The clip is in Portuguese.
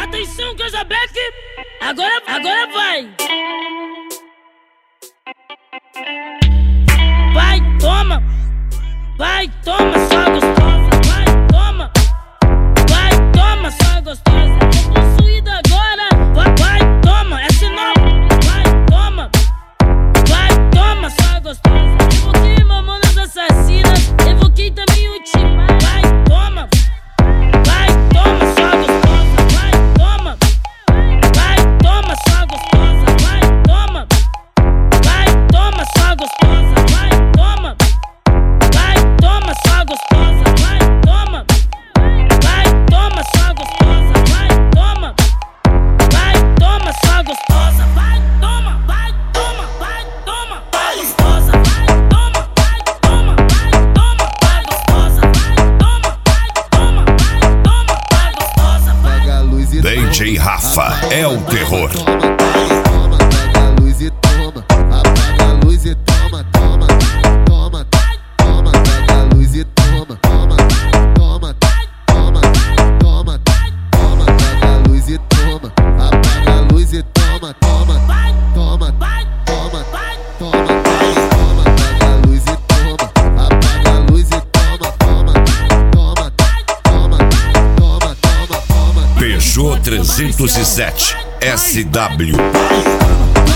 Atenção, Casa Black, agora vai. Vai, toma, só gostosa. Vai, toma, só gostosa. Tô possuída agora. Vai, toma, essa é nova. Vai, toma, só gostosa. Evoquei mamonas assassinas, evoquei também o Timar. Vai, toma, só gostosa. Vai, toma, só gostosa. Vai, toma, só gostosa. Vai, toma, só gostosa. Vai, toma, só gostosa. Vai, toma, só gostosa. Vai, toma, gostosa. Vai, toma, gostosa. Vai, gostosa. Pega a luz e DJ Rafa é o terror. Apaga a luz e toma. Apaga a luz e toma. Pega a luz e toma. Pega a luz e toma. Apaga a luz e toma. Pega a luz e toma. Apaga a luz e toma. Peugeot 307 SW.